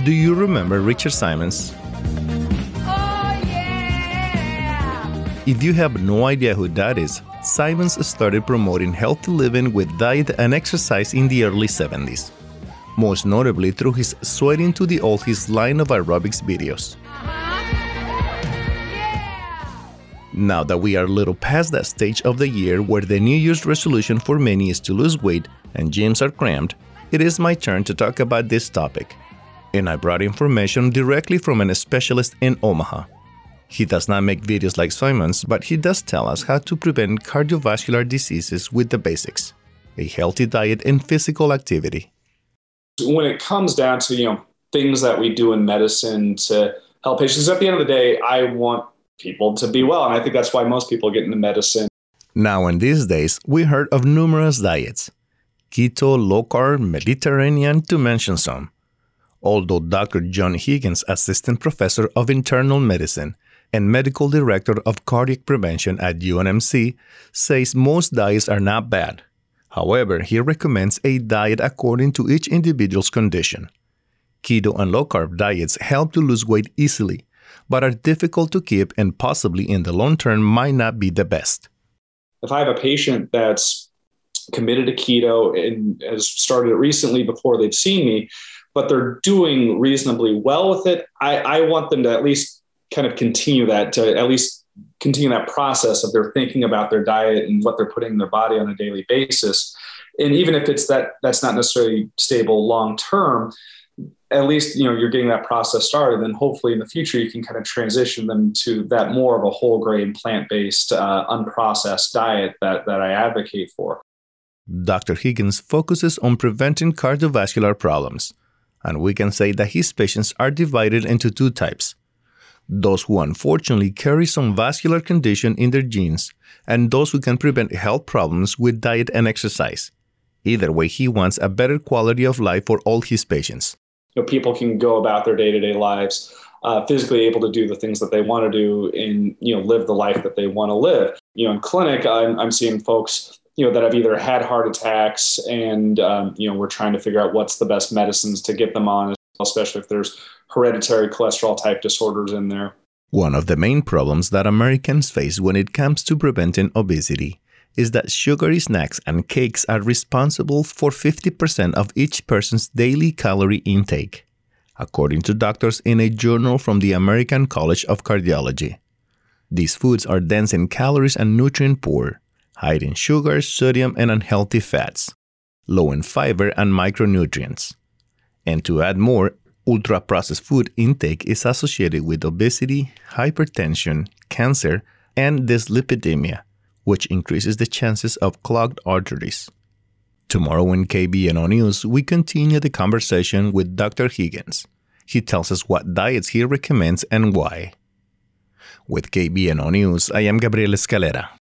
Do you remember Richard Simmons? Oh, yeah! If you have no idea who that is, Simmons started promoting healthy living with diet and exercise in the early 70s, most notably through his Sweating to the Oldies line of aerobics videos. Now that we are a little past that stage of the year where the New Year's resolution for many is to lose weight and gyms are crammed, it is my turn to talk about this topic. And I brought information directly from a specialist in Omaha. He does not make videos like Simmons, but he does tell us how to prevent cardiovascular diseases with the basics: a healthy diet and physical activity. When it comes down to, things that we do in medicine to help patients, at the end of the day, I want people to be well. And I think that's why most people get into medicine. Now, in these days, we heard of numerous diets: keto, low-carb, Mediterranean, to mention some. Although Dr. John Higgins, Assistant Professor of Internal Medicine and Medical Director of Cardiac Prevention at UNMC, says most diets are not bad. However, he recommends a diet according to each individual's condition. Keto and low-carb diets help to lose weight easily, but are difficult to keep and possibly in the long term might not be the best. If I have a patient that's committed to keto and has started it recently before they've seen me, but they're doing reasonably well with it, I want them to at least kind of continue that process of their thinking about their diet and what they're putting in their body on a daily basis. And even if it's that's not necessarily stable long term, at least you're getting that process started. And hopefully in the future you can kind of transition them to that more of a whole grain, plant-based, unprocessed diet that I advocate for. Dr. Higgins focuses on preventing cardiovascular problems, and we can say that his patients are divided into two types: those who unfortunately carry some vascular condition in their genes, and those who can prevent health problems with diet and exercise. Either way, he wants a better quality of life for all his patients. People can go about their day-to-day lives physically able to do the things that they want to do and live the life that they want to live. In clinic, I'm seeing folks that have either had heart attacks and we're trying to figure out what's the best medicines to get them on, especially if there's hereditary cholesterol type disorders in there. One of the main problems that Americans face when it comes to preventing obesity is that sugary snacks and cakes are responsible for 50% of each person's daily calorie intake, according to doctors in a journal from the American College of Cardiology. These foods are dense in calories and nutrient poor, high in sugar, sodium, and unhealthy fats, low in fiber and micronutrients. And to add more, ultra-processed food intake is associated with obesity, hypertension, cancer, and dyslipidemia, which increases the chances of clogged arteries. Tomorrow in KBNO News, we continue the conversation with Dr. Higgins. He tells us what diets he recommends and why. With KBNO News, I am Gabriel Escalera.